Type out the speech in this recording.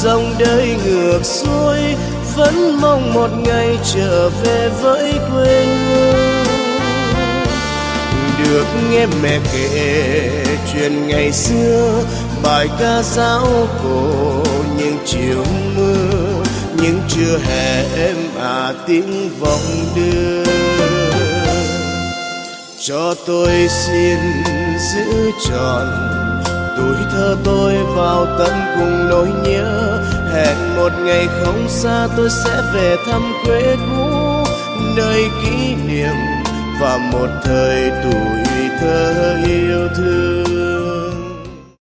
dòng đời ngược xuôi, vẫn mong một ngày trở về với quê hương. Được nghe mẹ kể chuyện ngày xưa, bài ca giáo cổ những chiều mưa, những trưa hè êm ả tiếng vọng đưa. Cho tôi xin giữ trọn tuổi thơ tôi vào tận cùng nỗi nhớ. Hẹn một ngày không xa tôi sẽ về thăm quê cũ, nơi kỷ niệm và một thời tuổi thơ yêu thương.